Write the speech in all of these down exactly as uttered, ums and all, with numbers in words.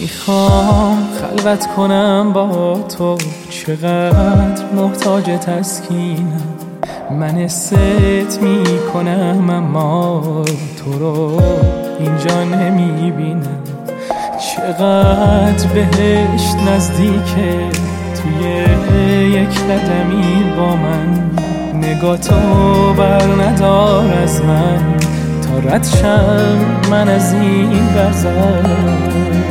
میخوام خلوت کنم با تو، چقدر محتاج تسکینم. من ست میکنم اما تو رو اینجا نمیبینم. چقدر بهشت نزدیکه توی یک قدمی با من. نگاه تو بر ندار از من تا رد شم من از این برزخ.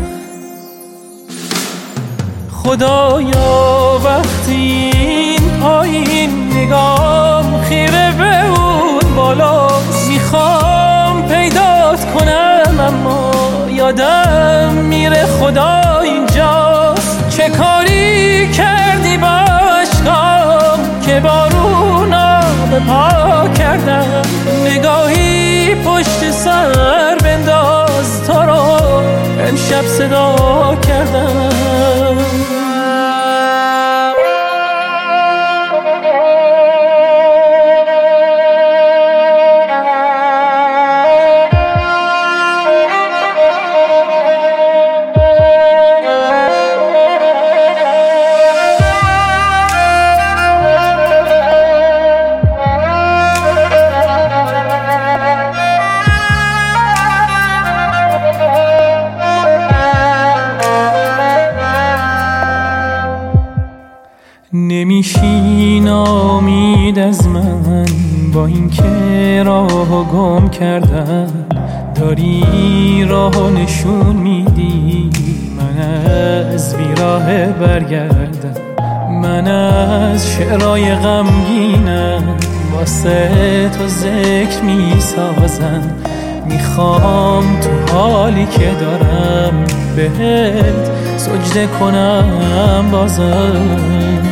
خدایا وقتی این پایین نگام خیره به اون بالا، میخوام پیدات کنم اما یادم میره خدا اینجاست. چه کاری کردی با عشقام که بارونا به پا کردم؟ نگاهی پشت سر بنداز تو رو امشب صدا کردم. نمیشین امید از من با این که راهو گم کردم. داری راهو نشون میدی من از بیراه برگردم. من از شعرهای غمگینم واسه تو ذکر میسازم. میخوام تو حالی که دارم بهت سجده کنم بازم.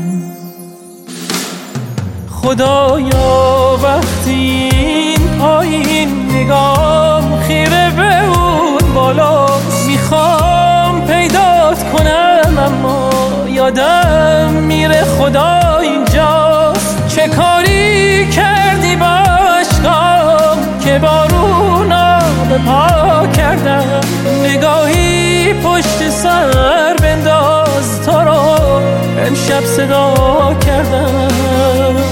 خدایا وقتی این پایین نگام خیره به اون بالا، میخوام پیدات کنم اما یادم میره خدا اینجاست. چه کاری کردی با عشقام که بارونا به پا کردم؟ نگاهی پشت سر بنداز تو رو امشب صدا کردم.